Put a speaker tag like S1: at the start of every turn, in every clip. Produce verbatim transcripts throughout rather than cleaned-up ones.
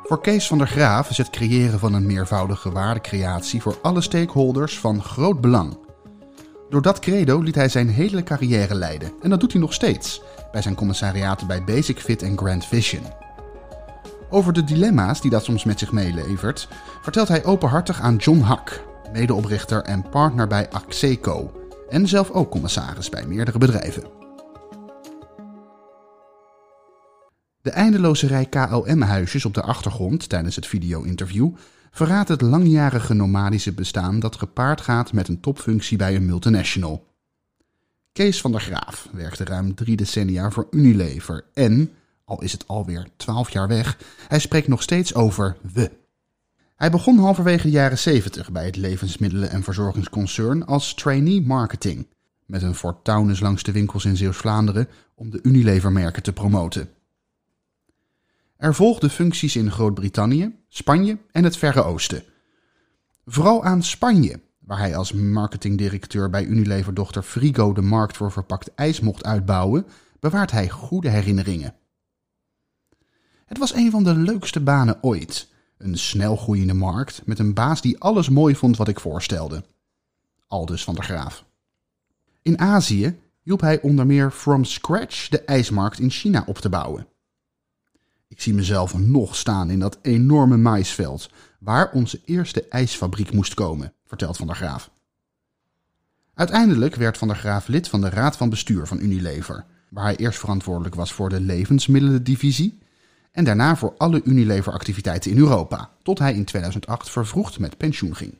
S1: Voor Kees van der Graaf is het creëren van een meervoudige waardecreatie voor alle stakeholders van groot belang. Door dat credo liet hij zijn hele carrière leiden en dat doet hij nog steeds bij zijn commissariaten bij Basic-Fit en Grand Vision. Over de dilemma's die dat soms met zich meelevert, vertelt hij openhartig aan John Hack, medeoprichter en partner bij Axeco en zelf ook commissaris bij meerdere bedrijven. De eindeloze rij K L M-huisjes op de achtergrond tijdens het video-interview verraadt het langjarige nomadische bestaan dat gepaard gaat met een topfunctie bij een multinational. Kees van der Graaf werkte ruim drie decennia voor Unilever en, al is het alweer twaalf jaar weg, hij spreekt nog steeds over we. Hij begon halverwege de jaren zeventig bij het levensmiddelen- en verzorgingsconcern als trainee marketing, met een fortuinus langs de winkels in Zeeuws-Vlaanderen om de Unilever-merken te promoten. Er volgden functies in Groot-Brittannië, Spanje en het Verre Oosten. Vooral aan Spanje, waar hij als marketingdirecteur bij Unilever-dochter Frigo de markt voor verpakt ijs mocht uitbouwen, bewaart hij goede herinneringen. Het was een van de leukste banen ooit. Een snel groeiende markt met een baas die alles mooi vond wat ik voorstelde. Aldus van der Graaf. In Azië hielp hij onder meer from scratch de ijsmarkt in China op te bouwen. Ik zie mezelf nog staan in dat enorme maïsveld, waar onze eerste ijsfabriek moest komen, vertelt Van der Graaf. Uiteindelijk werd Van der Graaf lid van de raad van bestuur van Unilever, waar hij eerst verantwoordelijk was voor de levensmiddelendivisie en daarna voor alle Unilever-activiteiten in Europa, tot hij in tweeduizend acht vervroegd met pensioen ging.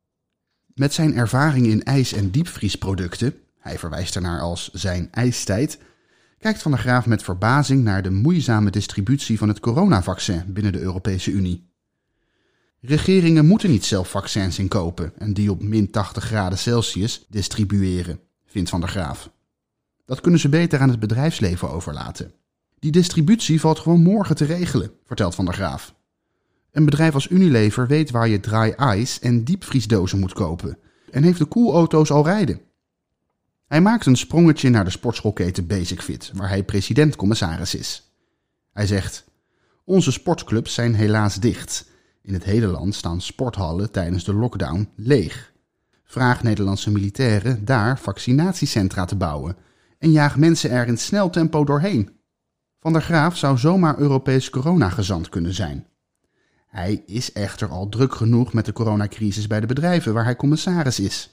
S1: Met zijn ervaring in ijs- en diepvriesproducten, hij verwijst ernaar als zijn ijstijd, kijkt Van der Graaf met verbazing naar de moeizame distributie van het coronavaccin binnen de Europese Unie. Regeringen moeten niet zelf vaccins inkopen en die op min tachtig graden Celsius distribueren, vindt Van der Graaf. Dat kunnen ze beter aan het bedrijfsleven overlaten. Die distributie valt gewoon morgen te regelen, vertelt Van der Graaf. Een bedrijf als Unilever weet waar je dry ice en diepvriesdozen moet kopen en heeft de koelauto's al rijden. Hij maakt een sprongetje naar de sportschoolketen Basic-Fit, waar hij president-commissaris is. Hij zegt: onze sportclubs zijn helaas dicht. In het hele land staan sporthallen tijdens de lockdown leeg. Vraag Nederlandse militairen daar vaccinatiecentra te bouwen en jaag mensen er in snel tempo doorheen. Van der Graaf zou zomaar Europees coronagezant kunnen zijn. Hij is echter al druk genoeg met de coronacrisis bij de bedrijven waar hij commissaris is.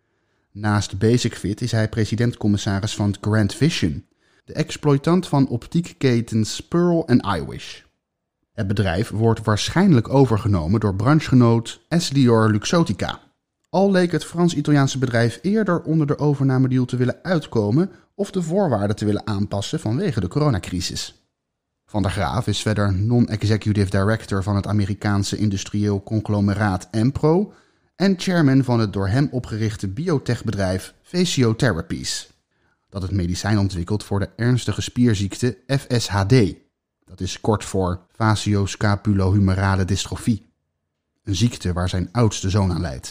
S1: Naast Basic-Fit is hij president-commissaris van Grand Vision, de exploitant van optiekketens Pearl en iWish. Het bedrijf wordt waarschijnlijk overgenomen door branchegenoot Essilor Luxottica. Al leek het Frans-Italiaanse bedrijf eerder onder de overnamedeal te willen uitkomen of de voorwaarden te willen aanpassen vanwege de coronacrisis. Van der Graaf is verder non-executive director van het Amerikaanse industrieel conglomeraat Enpro en chairman van het door hem opgerichte biotechbedrijf Physiotherapies, dat het medicijn ontwikkelt voor de ernstige spierziekte F S H D. Dat is kort voor facioscapulohumerale dystrofie, een ziekte waar zijn oudste zoon aan lijdt.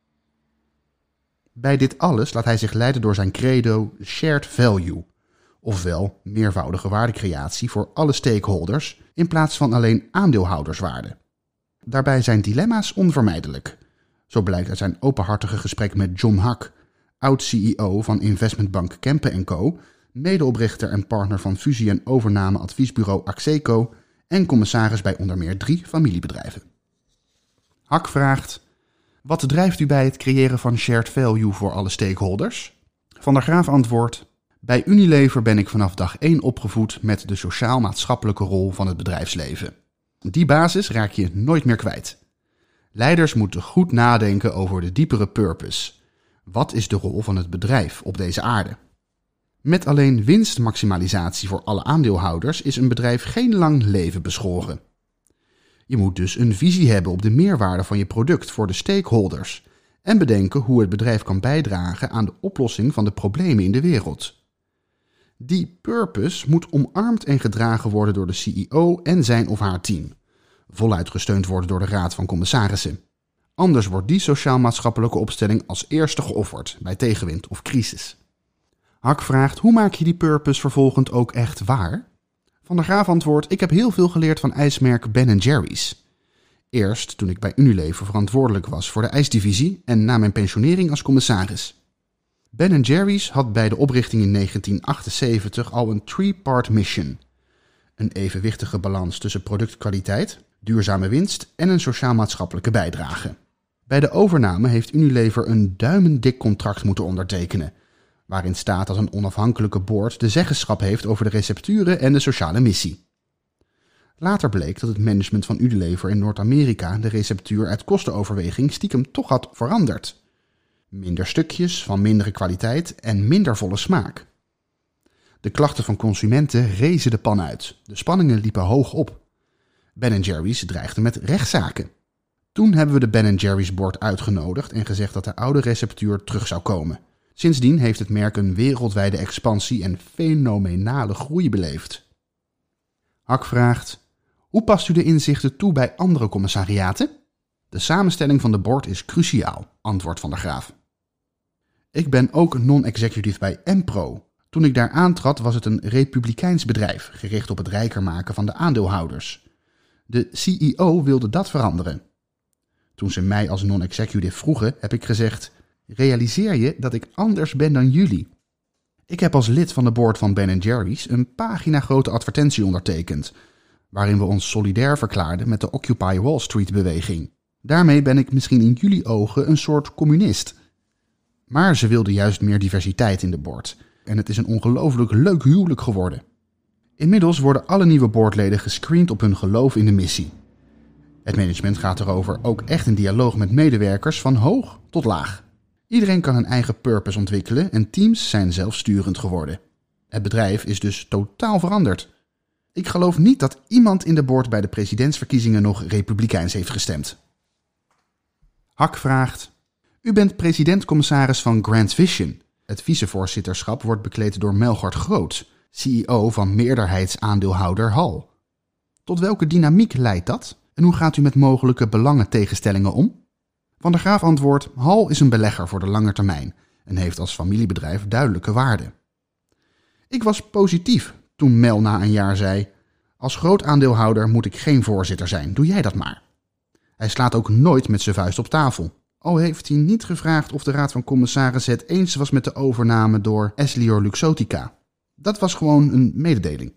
S1: Bij dit alles laat hij zich leiden door zijn credo shared value, ofwel meervoudige waardecreatie voor alle stakeholders in plaats van alleen aandeelhouderswaarde. Daarbij zijn dilemma's onvermijdelijk. Zo blijkt uit zijn openhartige gesprek met John Hack, oud-C E O van investmentbank Kempen en Co, medeoprichter en partner van fusie- en overname-adviesbureau Axeco en commissaris bij onder meer drie familiebedrijven. Hack vraagt: wat drijft u bij het creëren van shared value voor alle stakeholders? Van der Graaf antwoordt: bij Unilever ben ik vanaf dag één opgevoed met de sociaal-maatschappelijke rol van het bedrijfsleven. Die basis raak je nooit meer kwijt. Leiders moeten goed nadenken over de diepere purpose. Wat is de rol van het bedrijf op deze aarde? Met alleen winstmaximalisatie voor alle aandeelhouders is een bedrijf geen lang leven beschoren. Je moet dus een visie hebben op de meerwaarde van je product voor de stakeholders en bedenken hoe het bedrijf kan bijdragen aan de oplossing van de problemen in de wereld. Die purpose moet omarmd en gedragen worden door de C E O en zijn of haar team, voluit gesteund worden door de Raad van Commissarissen. Anders wordt die sociaal-maatschappelijke opstelling als eerste geofferd bij tegenwind of crisis. Hack vraagt: hoe maak je die purpose vervolgens ook echt waar? Van der Graaf antwoordt: ik heb heel veel geleerd van ijsmerk Ben en Jerry's. Eerst toen ik bij Unilever verantwoordelijk was voor de ijsdivisie en na mijn pensionering als commissaris. Ben en Jerry's had bij de oprichting in negentien achtenzeventig al een three-part mission. Een evenwichtige balans tussen productkwaliteit, duurzame winst en een sociaal-maatschappelijke bijdrage. Bij de overname heeft Unilever een duimendik contract moeten ondertekenen, waarin staat dat een onafhankelijke board de zeggenschap heeft over de recepturen en de sociale missie. Later bleek dat het management van Unilever in Noord-Amerika de receptuur uit kostenoverweging stiekem toch had veranderd. Minder stukjes, van mindere kwaliteit en minder volle smaak. De klachten van consumenten rezen de pan uit. De spanningen liepen hoog op. Ben en Jerry's dreigde met rechtszaken. Toen hebben we de Ben en Jerry's board uitgenodigd en gezegd dat de oude receptuur terug zou komen. Sindsdien heeft het merk een wereldwijde expansie en fenomenale groei beleefd. Hak vraagt: hoe past u de inzichten toe bij andere commissariaten? De samenstelling van de board is cruciaal, antwoordt Van der Graaf. Ik ben ook non-executive bij Empro. Toen ik daar aantrad was het een republikeins bedrijf, gericht op het rijker maken van de aandeelhouders. De C E O wilde dat veranderen. Toen ze mij als non-executive vroegen, heb ik gezegd: realiseer je dat ik anders ben dan jullie? Ik heb als lid van de board van Ben en Jerry's een pagina grote advertentie ondertekend, waarin we ons solidair verklaarden met de Occupy Wall Street beweging. Daarmee ben ik misschien in jullie ogen een soort communist. Maar ze wilden juist meer diversiteit in de board. En het is een ongelooflijk leuk huwelijk geworden. Inmiddels worden alle nieuwe boardleden gescreend op hun geloof in de missie. Het management gaat erover ook echt in dialoog met medewerkers van hoog tot laag. Iedereen kan een eigen purpose ontwikkelen en teams zijn zelfsturend geworden. Het bedrijf is dus totaal veranderd. Ik geloof niet dat iemand in de board bij de presidentsverkiezingen nog republikeins heeft gestemd. Hak vraagt: u bent president-commissaris van Grand Vision. Het vicevoorzitterschap wordt bekleed door Melchert Groot, C E O van meerderheidsaandeelhouder Hall. Tot welke dynamiek leidt dat? En hoe gaat u met mogelijke belangentegenstellingen om? Van der Graaf antwoordt: Hall is een belegger voor de lange termijn en heeft als familiebedrijf duidelijke waarden. Ik was positief toen Mel na een jaar zei: als groot aandeelhouder moet ik geen voorzitter zijn, doe jij dat maar. Hij slaat ook nooit met zijn vuist op tafel. Al heeft hij niet gevraagd of de Raad van Commissarissen het eens was met de overname door Essilor Luxottica. Dat was gewoon een mededeling.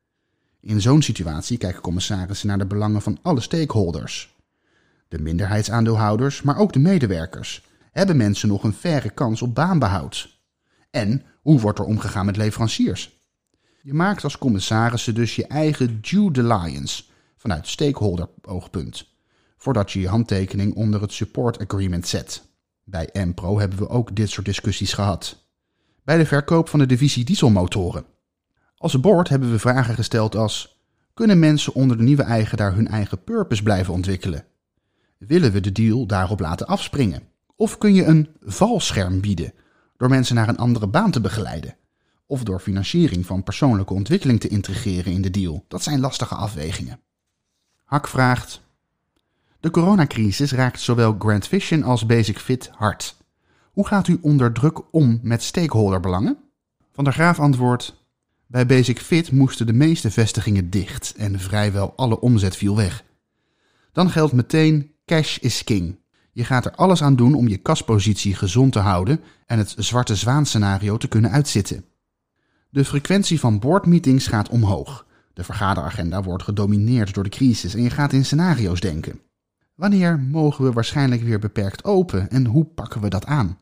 S1: In zo'n situatie kijken commissarissen naar de belangen van alle stakeholders. De minderheidsaandeelhouders, maar ook de medewerkers. Hebben mensen nog een faire kans op baanbehoud? En hoe wordt er omgegaan met leveranciers? Je maakt als commissarissen dus je eigen due diligence vanuit stakeholder-oogpunt, voordat je je handtekening onder het support agreement zet. Bij Empro hebben we ook dit soort discussies gehad. Bij de verkoop van de divisie dieselmotoren. Als board hebben we vragen gesteld als: kunnen mensen onder de nieuwe eigenaar hun eigen purpose blijven ontwikkelen? Willen we de deal daarop laten afspringen? Of kun je een valscherm bieden door mensen naar een andere baan te begeleiden? Of door financiering van persoonlijke ontwikkeling te integreren in de deal? Dat zijn lastige afwegingen. Hak vraagt: de coronacrisis raakt zowel Grand Vision als Basic Fit hard. Hoe gaat u onder druk om met stakeholderbelangen? Van der Graaf antwoordt: bij Basic Fit moesten de meeste vestigingen dicht en vrijwel alle omzet viel weg. Dan geldt meteen: cash is king. Je gaat er alles aan doen om je kaspositie gezond te houden en het zwarte zwaan scenario te kunnen uitzitten. De frequentie van boardmeetings gaat omhoog. De vergaderagenda wordt gedomineerd door de crisis en je gaat in scenario's denken. Wanneer mogen we waarschijnlijk weer beperkt open en hoe pakken we dat aan?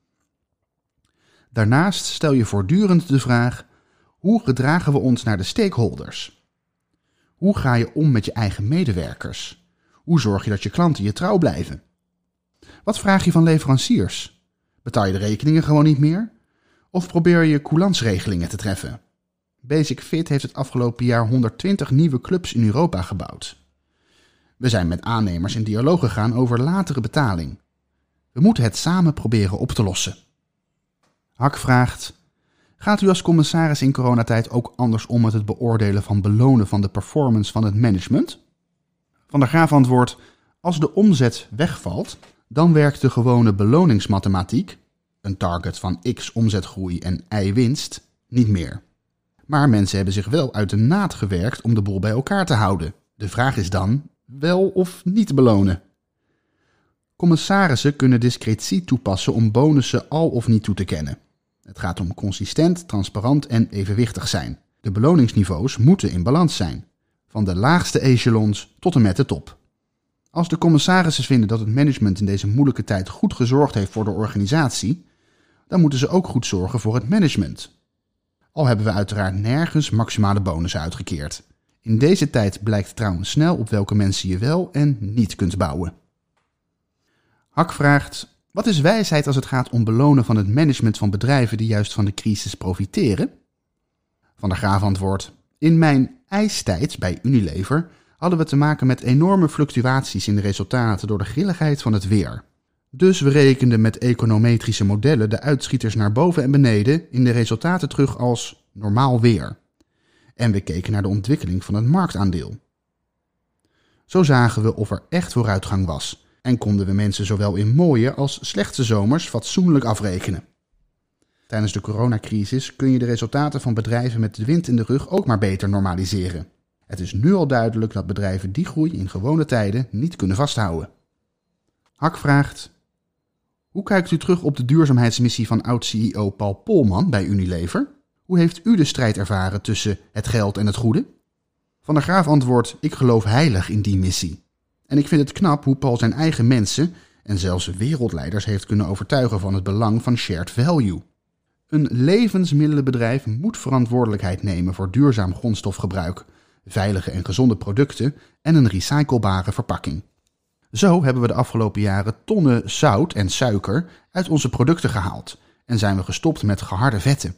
S1: Daarnaast stel je voortdurend de vraag: hoe gedragen we ons naar de stakeholders? Hoe ga je om met je eigen medewerkers? Hoe zorg je dat je klanten je trouw blijven? Wat vraag je van leveranciers? Betaal je de rekeningen gewoon niet meer? Of probeer je coulansregelingen te treffen? Basic Fit heeft het afgelopen jaar honderdtwintig nieuwe clubs in Europa gebouwd. We zijn met aannemers in dialoog gegaan over latere betaling. We moeten het samen proberen op te lossen. Hak vraagt: gaat u als commissaris in coronatijd ook anders om met het beoordelen van belonen van de performance van het management? Van der Graaf antwoordt: als de omzet wegvalt, dan werkt de gewone beloningsmathematiek, een target van x omzetgroei en y winst, niet meer. Maar mensen hebben zich wel uit de naad gewerkt om de boel bij elkaar te houden. De vraag is dan, wel of niet belonen? Commissarissen kunnen discretie toepassen om bonussen al of niet toe te kennen. Het gaat om consistent, transparant en evenwichtig zijn. De beloningsniveaus moeten in balans zijn. Van de laagste echelons tot en met de top. Als de commissarissen vinden dat het management in deze moeilijke tijd goed gezorgd heeft voor de organisatie, dan moeten ze ook goed zorgen voor het management. Al hebben we uiteraard nergens maximale bonussen uitgekeerd. In deze tijd blijkt trouwens snel op welke mensen je wel en niet kunt bouwen. Hak vraagt, wat is wijsheid als het gaat om belonen van het management van bedrijven die juist van de crisis profiteren? Van der Graaf antwoordt, in mijn ijstijd bij Unilever hadden we te maken met enorme fluctuaties in de resultaten door de grilligheid van het weer. Dus we rekenden met econometrische modellen de uitschieters naar boven en beneden in de resultaten terug als normaal weer. En we keken naar de ontwikkeling van het marktaandeel. Zo zagen we of er echt vooruitgang was en konden we mensen zowel in mooie als slechte zomers fatsoenlijk afrekenen. Tijdens de coronacrisis kun je de resultaten van bedrijven met de wind in de rug ook maar beter normaliseren. Het is nu al duidelijk dat bedrijven die groei in gewone tijden niet kunnen vasthouden. Hak vraagt, hoe kijkt u terug op de duurzaamheidsmissie van oud-C E O Paul Polman bij Unilever? Hoe heeft u de strijd ervaren tussen het geld en het goede? Van der Graaf antwoordt, ik geloof heilig in die missie. En ik vind het knap hoe Paul zijn eigen mensen en zelfs wereldleiders heeft kunnen overtuigen van het belang van shared value. Een levensmiddelenbedrijf moet verantwoordelijkheid nemen voor duurzaam grondstofgebruik, veilige en gezonde producten en een recyclebare verpakking. Zo hebben we de afgelopen jaren tonnen zout en suiker uit onze producten gehaald en zijn we gestopt met geharde vetten.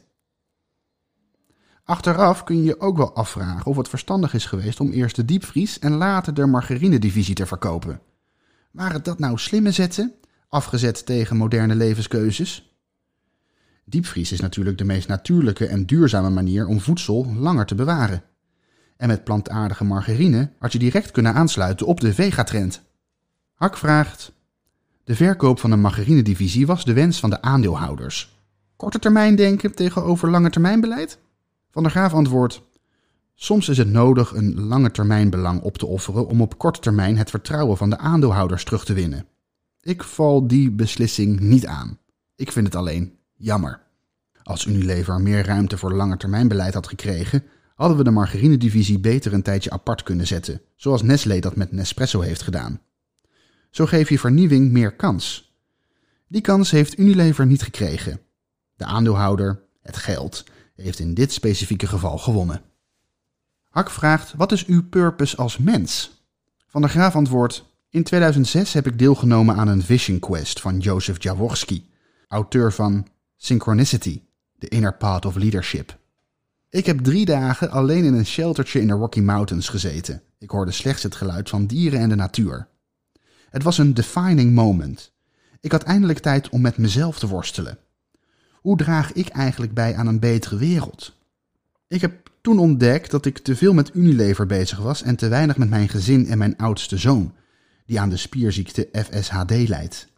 S1: Achteraf kun je je ook wel afvragen of het verstandig is geweest om eerst de diepvries en later de margarinedivisie te verkopen. Waren dat nou slimme zetten, afgezet tegen moderne levenskeuzes? Diepvries is natuurlijk de meest natuurlijke en duurzame manier om voedsel langer te bewaren. En met plantaardige margarine had je direct kunnen aansluiten op de vegatrend. Hak vraagt, de verkoop van een margarinedivisie was de wens van de aandeelhouders. Korte termijn denken tegenover lange termijn beleid? Van der Graaf antwoordt, soms is het nodig een lange termijn belang op te offeren om op korte termijn het vertrouwen van de aandeelhouders terug te winnen. Ik val die beslissing niet aan. Ik vind het alleen jammer. Als Unilever meer ruimte voor langetermijnbeleid had gekregen, hadden we de margarinedivisie beter een tijdje apart kunnen zetten, zoals Nestlé dat met Nespresso heeft gedaan. Zo geef je vernieuwing meer kans. Die kans heeft Unilever niet gekregen. De aandeelhouder, het geld, heeft in dit specifieke geval gewonnen. Hak vraagt, wat is uw purpose als mens? Van der Graaf antwoordt, in tweeduizend zes heb ik deelgenomen aan een Vision Quest van Joseph Jaworski, auteur van Synchronicity, The Inner Path of Leadership. Ik heb drie dagen alleen in een sheltertje in de Rocky Mountains gezeten. Ik hoorde slechts het geluid van dieren en de natuur. Het was een defining moment. Ik had eindelijk tijd om met mezelf te worstelen. Hoe draag ik eigenlijk bij aan een betere wereld? Ik heb toen ontdekt dat ik te veel met Unilever bezig was en te weinig met mijn gezin en mijn oudste zoon, die aan de spierziekte F S H D lijdt.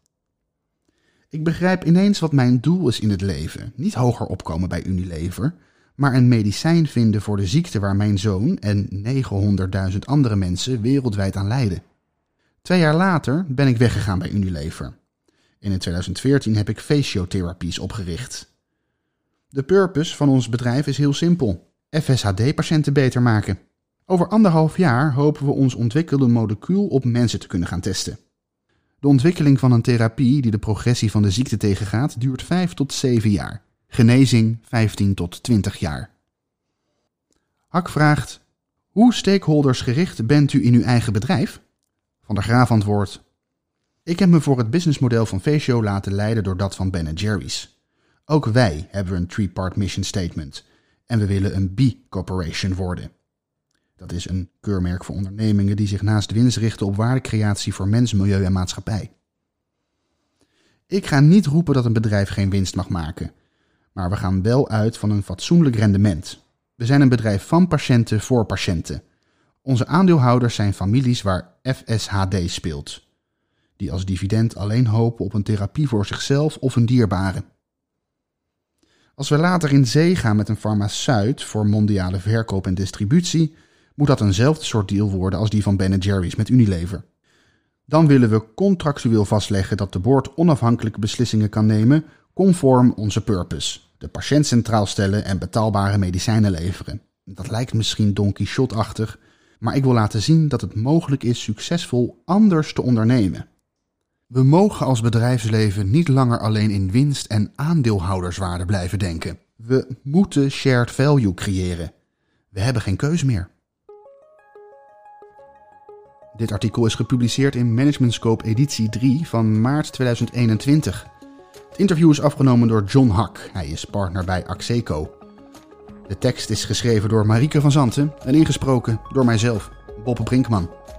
S1: Ik begrijp ineens wat mijn doel is in het leven. Niet hoger opkomen bij Unilever, maar een medicijn vinden voor de ziekte waar mijn zoon en negenhonderdduizend andere mensen wereldwijd aan lijden. Twee jaar later ben ik weggegaan bij Unilever. En in tweeduizend veertien heb ik Facio-therapies opgericht. De purpose van ons bedrijf is heel simpel. F S H D-patiënten beter maken. Over anderhalf jaar hopen we ons ontwikkelde molecuul op mensen te kunnen gaan testen. De ontwikkeling van een therapie die de progressie van de ziekte tegengaat duurt vijf tot zeven jaar. Genezing vijftien tot twintig jaar. Hak vraagt, hoe stakeholdersgericht bent u in uw eigen bedrijf? Van der Graaf antwoordt, ik heb me voor het businessmodel van Facio laten leiden door dat van Ben en Jerry's. Ook wij hebben een three-part mission statement en we willen een B-corporation worden. Dat is een keurmerk voor ondernemingen die zich naast winst richten op waardecreatie voor mens, milieu en maatschappij. Ik ga niet roepen dat een bedrijf geen winst mag maken, maar we gaan wel uit van een fatsoenlijk rendement. We zijn een bedrijf van patiënten voor patiënten. Onze aandeelhouders zijn families waar F S H D speelt, die als dividend alleen hopen op een therapie voor zichzelf of een dierbare. Als we later in zee gaan met een farmaceut voor mondiale verkoop en distributie, moet dat eenzelfde soort deal worden als die van Ben en Jerry's met Unilever. Dan willen we contractueel vastleggen dat de board onafhankelijke beslissingen kan nemen conform onze purpose. De patiënt centraal stellen en betaalbare medicijnen leveren. Dat lijkt misschien Don Quixote-achtig, maar ik wil laten zien dat het mogelijk is succesvol anders te ondernemen. We mogen als bedrijfsleven niet langer alleen in winst en aandeelhouderswaarde blijven denken. We moeten shared value creëren. We hebben geen keus meer. Dit artikel is gepubliceerd in Management Scope editie drie van maart tweeduizend eenentwintig. Het interview is afgenomen door John Hack. Hij is partner bij Axeco. De tekst is geschreven door Marieke van Zanten en ingesproken door mijzelf, Bob Brinkman.